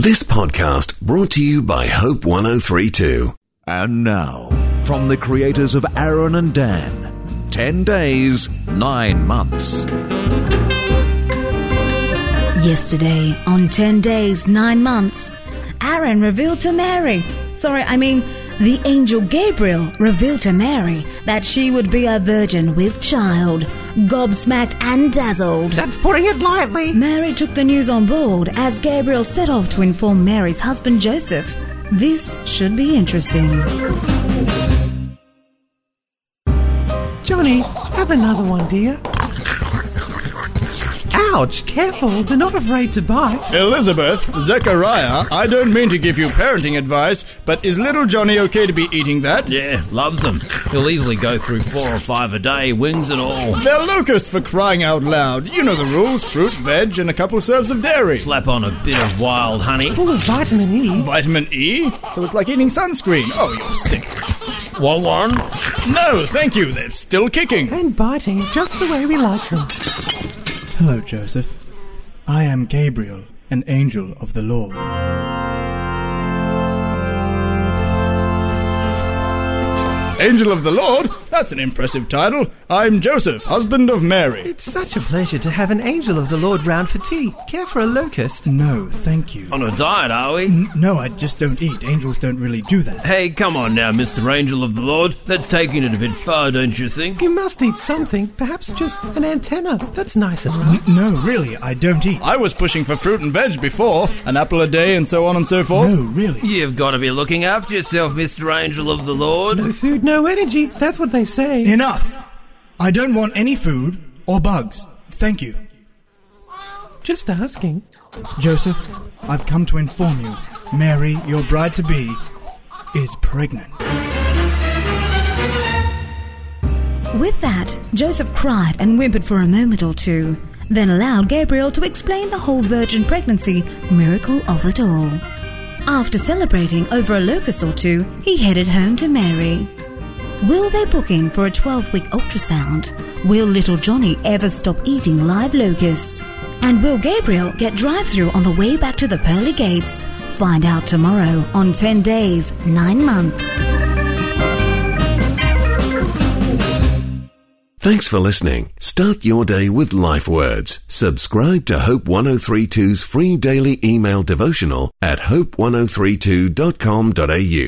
This podcast brought to you by Hope 103.2. And now, from the creators of Aaron and Dan, 10 Days, 9 Months. Yesterday, on 10 Days, 9 Months, Aaron revealed to Mary, the angel Gabriel revealed to Mary that she would be a virgin with child. Gobsmacked and dazzled. That's putting it lightly. Mary took the news on board as Gabriel set off to inform Mary's husband Joseph. This should be interesting. Johnny, have another one, dear. Ouch, careful, they're not afraid to bite. Elizabeth, Zechariah, I don't mean to give you parenting advice, but is little Johnny okay to be eating that? Yeah, loves them. He'll easily go through 4 or 5 a day, wings and all. They're locusts, for crying out loud. You know the rules, fruit, veg, and a couple of serves of dairy. Slap on a bit of wild honey. Full of vitamin E. Vitamin E? So it's like eating sunscreen. Oh, you're sick. Want one? No, thank you, they're still kicking. And biting, just the way we like them. Hello, Joseph. I am Gabriel, an angel of the Lord. Angel of the Lord? That's an impressive title. I'm Joseph, husband of Mary. It's such a pleasure to have an angel of the Lord round for tea. Care for a locust? No, thank you. On a diet, are we? No, I just don't eat. Angels don't really do that. Hey, come on now, Mr. Angel of the Lord. That's taking it a bit far, don't you think? You must eat something. Perhaps just an antenna. That's nice and right. No, really, I don't eat. I was pushing for fruit and veg before. An apple a day and so on and so forth. No, really. You've got to be looking after yourself, Mr. Angel of the Lord. No food, no energy. That's what they say. Enough! I don't want any food or bugs. Thank you. Just asking. Joseph, I've come to inform you. Mary, your bride-to-be, is pregnant. With that, Joseph cried and whimpered for a moment or two, then allowed Gabriel to explain the whole virgin pregnancy miracle of it all. After celebrating over a locust or two, he headed home to Mary. Will they book in for a 12-week ultrasound? Will little Johnny ever stop eating live locusts? And will Gabriel get drive-through on the way back to the pearly gates? Find out tomorrow on 10 Days, 9 Months. Thanks for listening. Start your day with Life Words. Subscribe to Hope 103.2's free daily email devotional at hope1032.com.au.